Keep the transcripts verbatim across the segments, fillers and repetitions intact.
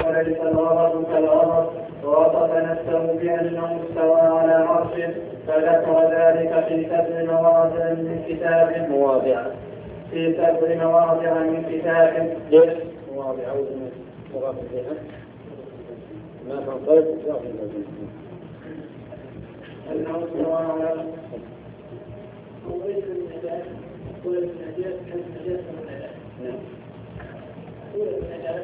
وليس الغرض كالغرض، ووصف نفسه بأنه استوى على عرشه، فذكر ذلك في سبع مواضع من كتاب مواضع في سبع مواضع من كتاب ليش؟ مواضع مضاف إليها ما تنطلق مضاف إليها أنه استوى على وليس النجاة وليس النجاة كالنجاة والنجاة. نعم. وليس النجاة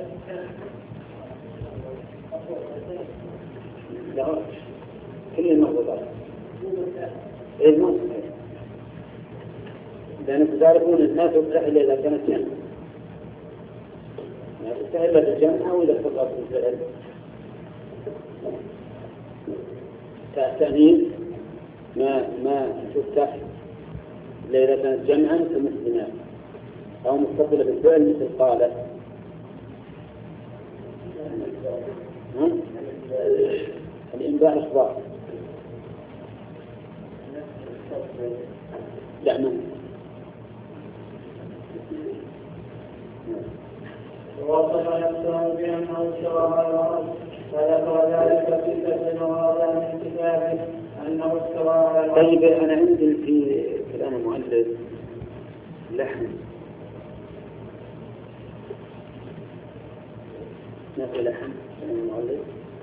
لا كل الموضوعات الموضوع لأنكم تعرفون ما تفتح إلا إذا كانت جمع، ما تفتح إلا بالجمع أو إذا اتصلت بالفعل. كالتأنيث ما ما تفتح إلا إذا كانت جمعا كمثل ما، أو متصلة بالفعل مثل قال. الإنباء إخبار لا من ووصف نفسه بأنه استوى على العرش، فذكر ذلك في سبع مواضع من كتابه أنه استوى على العرش. طيب أنا عندي في كلام المؤلف لحن، ما في لحن كلام المؤلف،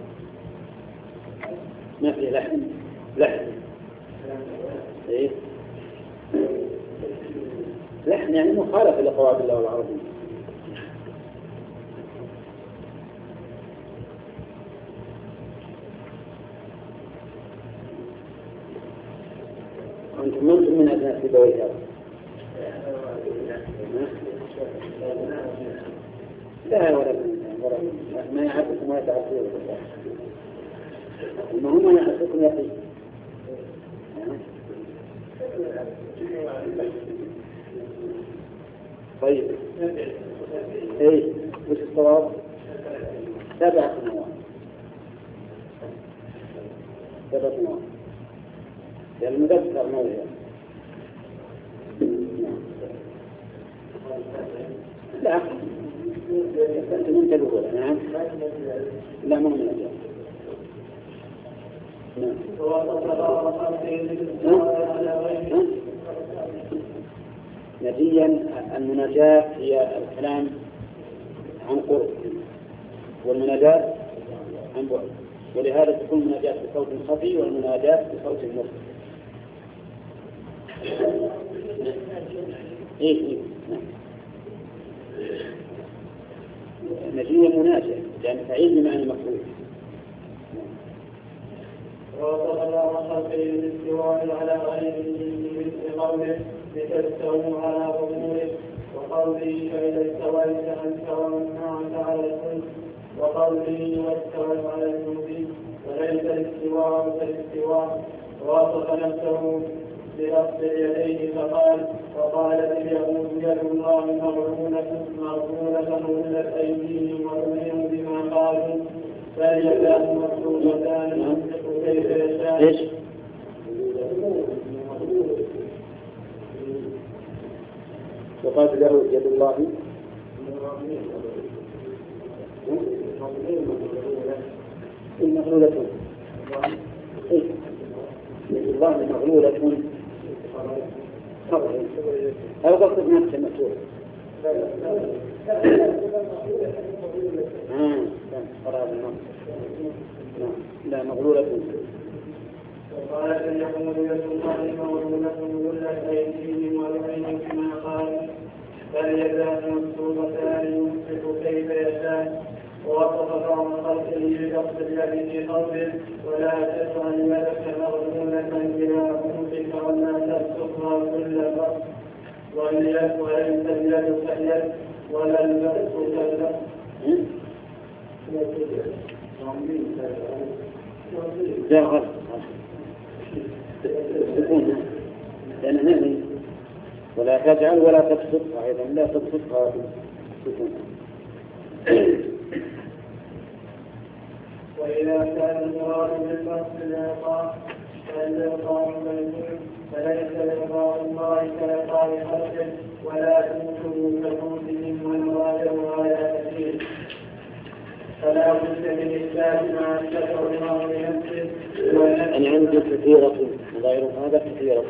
ما في لحن لحن إيه؟ لحن يعني مخالف لقواعد الله العربية. أنتم منتم من أبناء في بويها لا ولا ما يعرفكم ولا تعرفون المهم يعرفكم يقين. طيب ايه وش الصواب؟ سبع سنوات سبع سنوات يعني المذكر موضع. لا أنتم من تلوه نعم لا مو من أجل نعم. نتيجة المناجاة هي الكلام عن قرب والمناجاة عن بعد، ولهذا تكون المناجاة بصوت خفي والمناجاة بصوت مفرد. إيه إيه نعم. نتيجة مناجاة لأن فعيل بمعنى مفعول. ووصف الله خلقه بالاستواء على غيره مثل قوله لتستووا على ظهوره، وقوله فإذا استويت أنت ومن معك على الفلك، وقوله واستووا على الجنود، وليس الاستواء كالاستواء. ووصف نفسه برفع يديه فقال وقالت اليهود يد الله مغلولة مغلولة غلت أيديهم ولعنوا بما قالوا بل يداه مبسوطتان ينفق كيف يشاء. وقال له يد الله مغلولة يد الله مغلولة أو قصد نفسه مسؤول لا مغلولة. وقالت اليهود يد الله مغلولة غلت أيديهم ولعنوا بما قالوا بل يداه مبسوطتان ينفق كيف يشاء. ووصف بعض خلقه بقصد اليد في قوله ولا تجعل يدك مغلولة إلى عنقك ولا تبسطها كل البسط واليد وليس اليد كاليد ولا البسط كالبسط. لا غلط تكون لأن نهي ولا تجعل ولا تبسطها أيضا لا تبسطها تكون. وإذا كان المراد بالبسط الإعطاء فالإعطاء ملزوم فليس إعطاء الله كإعطاء خلقه ولا تموتوا كموتهم ونواله على كثير. فلا بد من إثبات ما أثبته الله لنفسه. أنا عندي كثيرة غير هذا كثيرة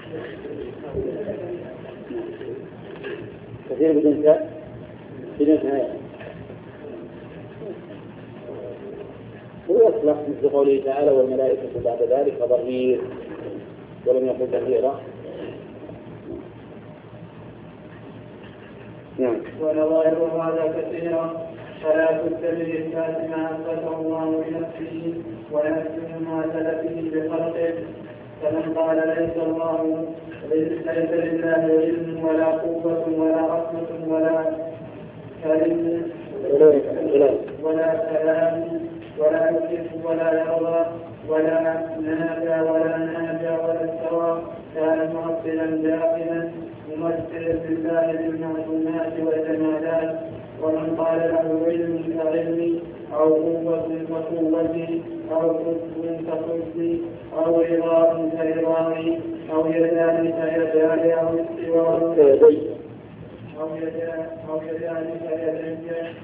كثير بدون تاء بدون نهاية هو يصلح مثل قوله تعالى والملائكة بعد ذلك ضمير ولم يقل كثيرا. نعم. ونظائر هذا كثيرا فلا بد من إثبات ما أثبته الله لنفسه ونفسه ما سلفه بخلقه. فمن قال ليس الله ليس لله علم ولا قوة ولا رحمة ولا كلمة ولا كلام ولا يحب ولا يرضى ولا نادى ولا ناجى ولا استوى كان معطلا دائما ممثلا لله بالمعلومات والجمالات. ومن قال له علم كعلمي أو قوة كقوتي أو حب كحبي أو رضا كرضاي أو يدان كيداي أو استواء أو يدان كيدي